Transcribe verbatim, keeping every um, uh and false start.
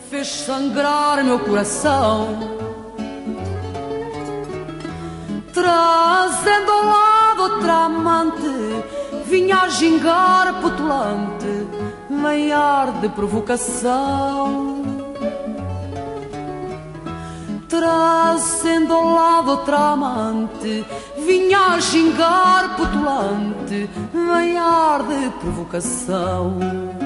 fez sangrar meu coração, trazendo ao lado outra amante, vinha a gingar petulante, em ar de provocação. Trazendo ao lado outra amante, vinha a gingar petulante, em ar de provocação.